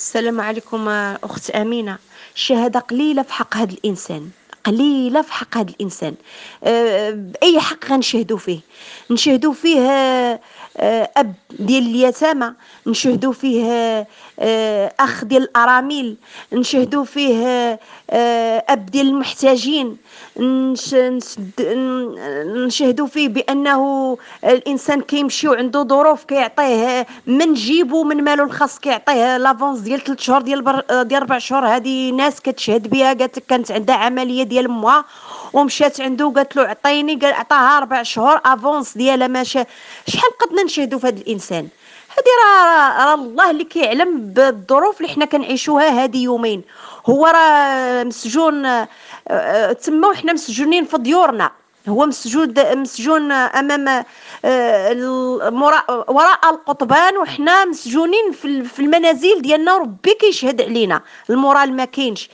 السلام عليكم أخت أمينة. الشهادة قليلة في حق هذا الإنسان، قليلة في حق هذا الإنسان. بأي حق غنشهدوا فيه؟ نشهدوا فيه أب ديال اليتامى، نشهدوا فيه أخ ديال الأرامل، نشهدوا فيه أب ديال المحتاجين، نشهدوا فيه بأنه الانسان كيمشي وعنده ظروف كيعطيه من جيبو من مالو الخاص، كيعطيه لافونس ديال 3 شهور ديال 4 شهور. هذه ناس كتشهد بها، قالت كانت عندها عمليه ديال امها ومشات عنده وقالت له عطيني، قال عطاها 4 شهور افونس ديالها. ماشى شحال قدنا نشهدوا في هذا الانسان؟ هذه راه الله اللي كيعلم بالظروف اللي حنا كنعيشوها هذه يومين. هو راه مسجون تما وحنا مسجونين في ديورنا. هو مسجون امام وراء القضبان، وحنا مسجونين في المنازل ديالنا، وربي كيشهد علينا. المورال ما كاينش.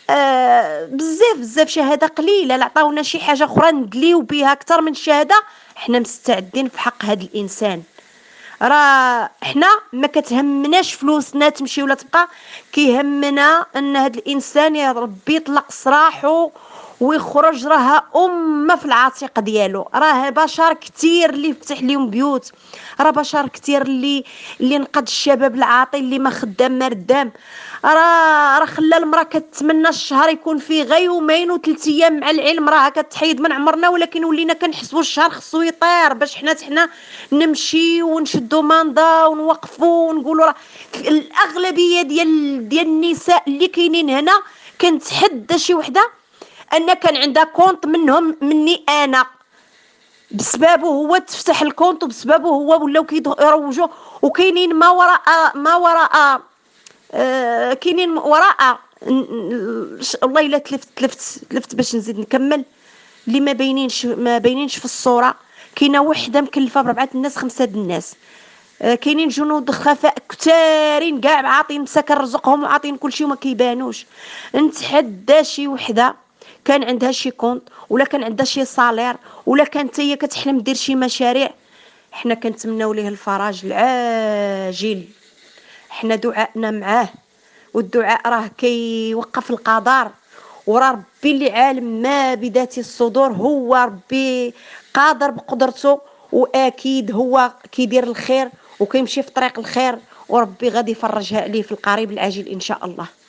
بزاف شهاده قليله. عطاونا شي حاجه اخرى ندليو بها اكثر من الشهاده. حنا مستعدين في حق هذا الانسان. راه حنا ما كتهمناش فلوسنا تمشي ولا تبقى، كيهمنا ان هذا الانسان يا ربي يطلق سراحه ويخرج. راه امه في العتيق ديالو. راه بشر كتير اللي فتح لهم بيوت، راه بشر كتير اللي نقذ الشباب العاطل اللي ما خدام ما ردام. راه خلى المراه كتمنى الشهر يكون فيه غير يومين وثلاث ايام. مع العلم راه كتحيد من عمرنا، ولكن ولينا كنحسبوا الشهر خصو يطير باش حنا نمشي ونشدوا ماندا ونوقفوا ونقولوا. راه الاغلبيه ديال النساء اللي كاينين هنا كنتحدى شي وحده ان كان عندها كونط منهم مني انا، بسببه هو تفتح الكونط، وبسببه هو ولاو كيروجوا. وكاينين كاينين وراء. والله الا تلفت باش نزيد نكمل. اللي ما بينينش في الصوره. كاينه وحده مكلفه ب4 الناس 5 الناس. كاينين جنود خفاء كثارين كاع عاطين مساكن رزقهم وعاطين كلشي وما كيبانوش. نتحدى شي وحده كان عندها شي كونط، ولا كان عندها شي صالير، ولا كانت هي كتحلم دير شي مشاريع. حنا كنتمناو ليه الفرج العاجل. حنا دعائنا معاه، والدعاء راه كيوقف القدر. وراه ربي اللي عالم ما بذات الصدور، هو ربي قادر بقدرته، واكيد هو كيدير الخير وكيمشي في طريق الخير، وربي غادي يفرجها عليه في القريب العاجل ان شاء الله.